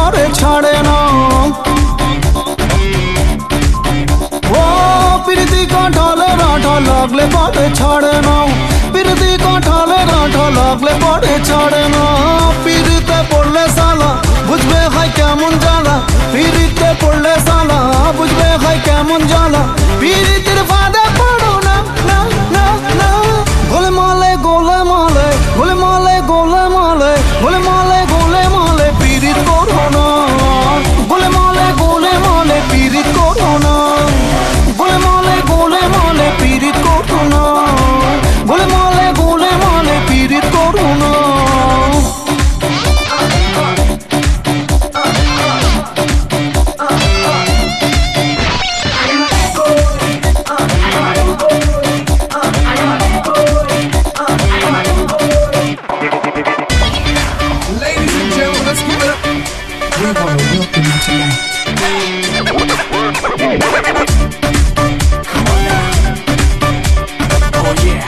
পরে ছাড়ে না। ও প্রীতি কাঁঠালের আঠা লাগলে পরে ছাড়ে না, প্রীতি কাঁঠালের আঠা লাগলে পরে ছাড়ে না। পিড়িতে পড়লে সালা বুঝবে হয় কেমন জ্বালা, পিড়িতে পড়লে সালা বুঝবে হয় কেমন জ্বালা। পিড়িতের ফাঁদে পড়ো না না না না। গোলমালে গোলমালে গোলমালে গোলমালে গোলমালে গোলমালে পিড়িত করো না। গোলমালে গোলমালে পিড়িত করো না। গোলমালে গোলমালে পিড়িত করো না। গোলমালে গোলমালে পিড়িত করো না। Ladies and gentlemen, let's give it up. We want to welcome you tonight. Come on now. Oh yeah.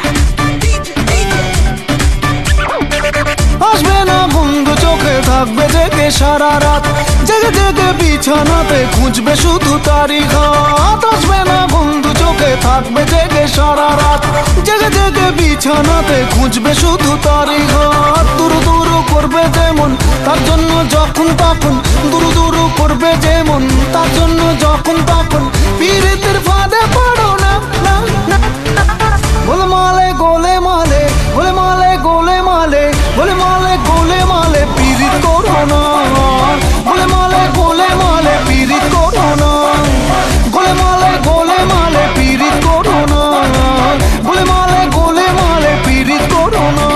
আসবে না বন্ধু চোখে থাকবে জেগে সারা রাত, জেগে জেগে বিছানাতে খুঁজবে শুধু তারি ঘাত। আসবে না বন্ধু চোখে থাকবে জেগে সারা রাত, জেগে জেগে বিছানাতে খুঁজবে শুধু তারি ঘাত। দুরু দুরু করবে যেমন তার জন্য যখন তখন, দুরু দুরু করবে যেমন তার জন্য যখন তখন। পিড়িতের ফাঁদে পড়ো না না না। গোলমালে গোলমালে গোলমালে গোলমালে গোলমালে গোলমালে পিড়িত করো না। গোলমালে গোলমালে পিড়িত করো না। গোলমালে গোলমালে পিড়িত করো না। গোলমালে গোলমালে পিড়িত করো না।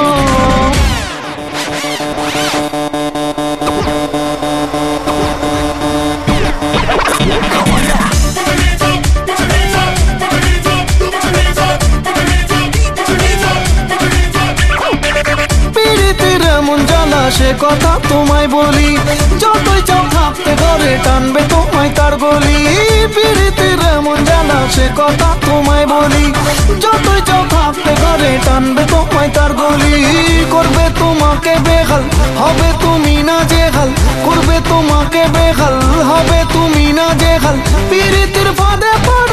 পিড়িতের এমন জ্বালা সে কথা তোমায় বলি, যতই চাও থাকতে ঘরে টানবে তোমায় তার গলি। পিড়িতের এমন জ্বালা সে কথা তোমায় বলি, যতই চাও থাকতে ঘরে টানবে তোমায় তার গলি। করবে তোমাকে বেহাল হবে তুমি না জেহাল, করবে তোমাকে বেহাল হবে তুমি না জেহাল। পিড়িতের ফাঁদে পড়ো